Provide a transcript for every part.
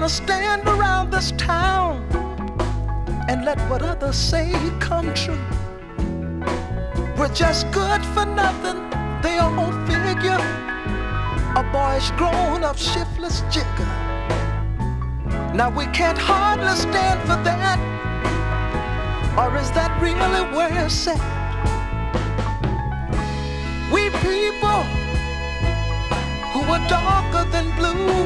gonna stand around this town and let what others say come true. We're just good for nothing, they all figure. A boyish grown-up shiftless jigger. Now we can't hardly stand for that. Or is that really where it's at? We people who are darker than blue,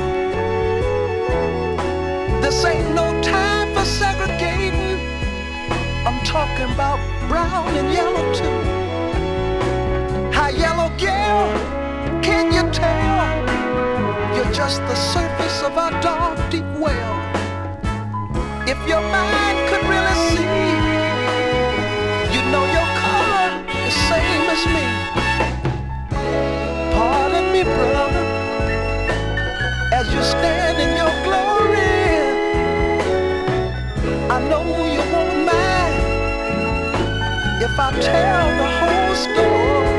this ain't no time for segregating. I'm talking about brown and yellow too. Hi, yellow girl, can you tell? You're just the surface of our dark, deep well. If your mind could really see, you know your color is same as me. Pardon me, brother, as you stand in your glory. I know you won't mind if I tell the whole story.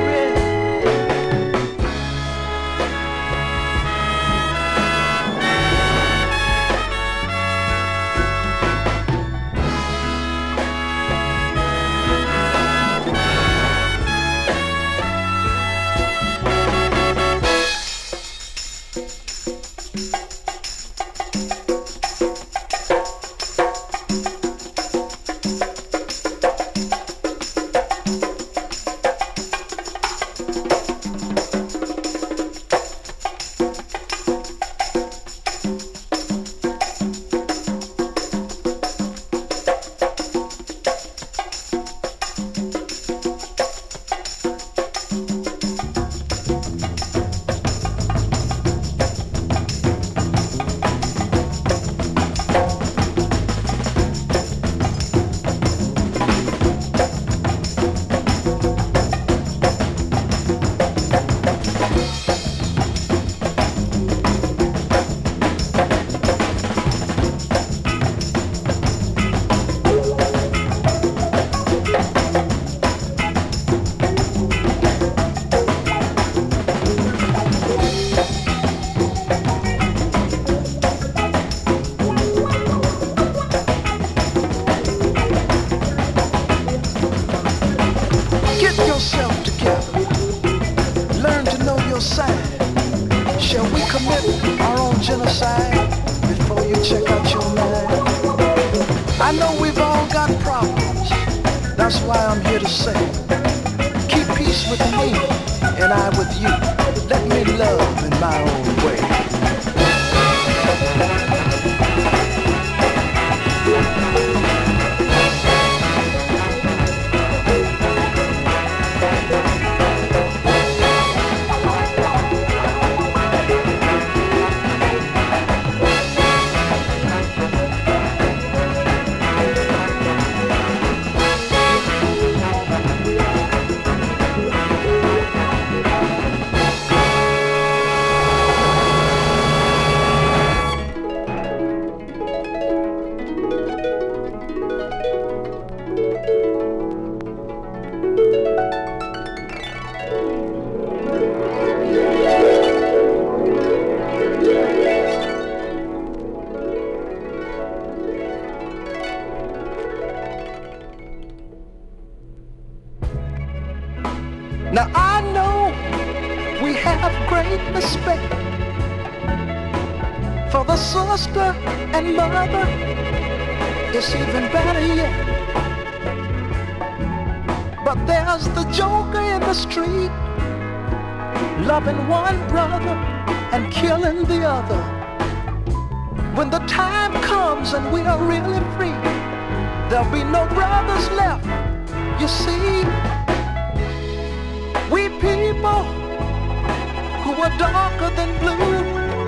Now I know we have great respect for the sister and mother. It's even better yet. But there's the joker in the street, loving one brother and killing the other. When the time comes and we are really free, there'll be no brothers left, you see. We people who are darker than blue,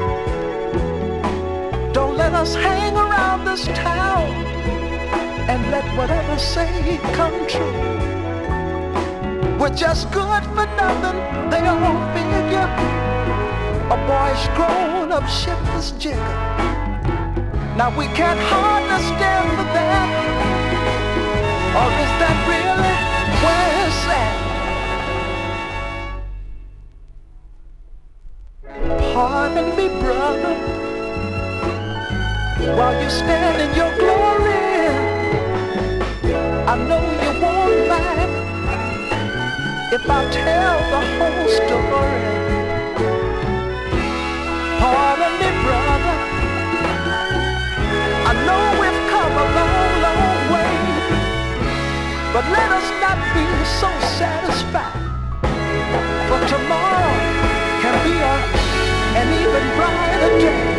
don't let us hang around this town and let whatever say come true. We're just good for nothing, they all figure. A boyish grown-up shiftless jigger. Now we can't hardly stand for that. Or is that really where it's at? Pardon me, brother, while you stand in your glory. I know you won't mind if I tell the whole story. Pardon me, brother, I know we've come a long, long way, but let us not be so satisfied, for tomorrow can be an even brighter day.